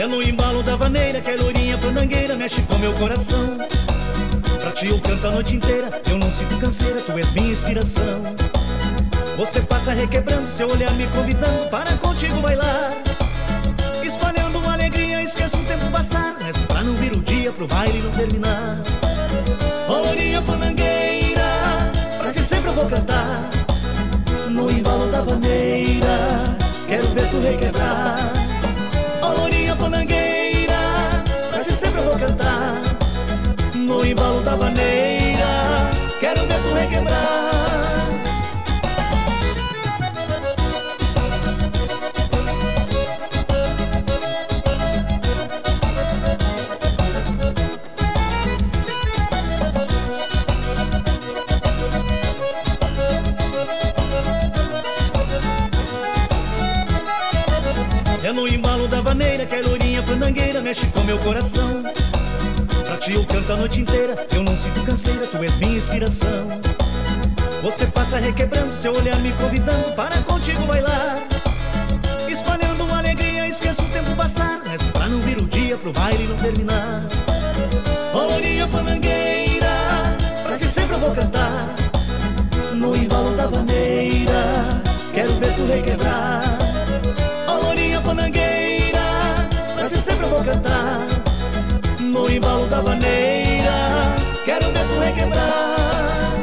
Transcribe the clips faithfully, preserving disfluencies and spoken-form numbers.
É no embalo da vaneira que a lourinha pandangueira mexe com meu coração. Pra ti eu canto a noite inteira, eu não sinto canseira, tu és minha inspiração. Você passa requebrando, seu olhar me convidando para contigo bailar. Espalhando alegria, esqueço o tempo passar, rezo pra não vir o dia pro baile não terminar. Ó lourinha pandangueira, pra ti sempre eu vou cantar. No embalo da vaneira, quero ver tu requebrar. Ó lourinha pandangueira, pra ti sempre eu vou cantar. No embalo da vaneira, quero ver tu requebrar. É no embalo da vaneira que a lourinha pandangueira mexe com meu coração. Pra ti eu canto a noite inteira, eu não sinto canseira, tu és minha inspiração. Você passa requebrando, seu olhar me convidando para contigo bailar. Espalhando alegria, esqueço o tempo passar, rezo pra não vir o dia pro baile não terminar. Ó lourinha pandangueira, pra ti sempre eu vou cantar. No embalo da vaneira, quero ver tu requebrar. Pandangueira, pra ti sempre eu vou cantar. No embalo da vaneira, quero ver tu requebrar.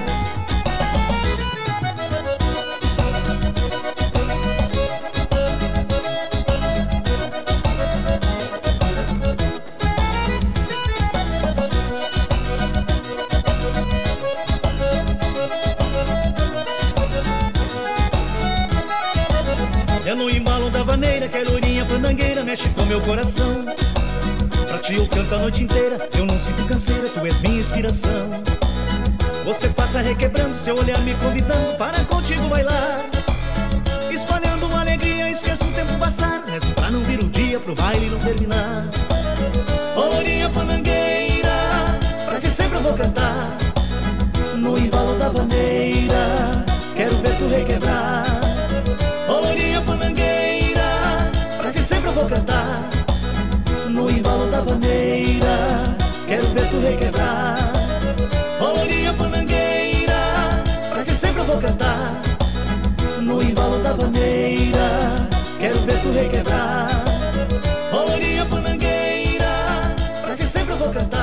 É no embalo da vaneira que a lourinha pandangueira mexe com meu coração. Pra ti eu canto a noite inteira, eu não sinto canseira, tu és minha inspiração. Você passa requebrando, seu olhar me convidando para contigo bailar. Espalhando alegria, esqueço o tempo passar, rezo pra não vir o dia pro baile não terminar. Ó lourinha pandangueira, pra ti sempre eu vou cantar. No embalo da vaneira, quero ver tu requebrar. Sempre eu vou cantar. No embalo da vaneira, quero ver tu requebrar. Ó lourinha pandangueira, pra ti sempre eu vou cantar. No embalo da vaneira, quero ver tu requebrar. Ó lourinha pandangueira, pra ti sempre eu vou cantar.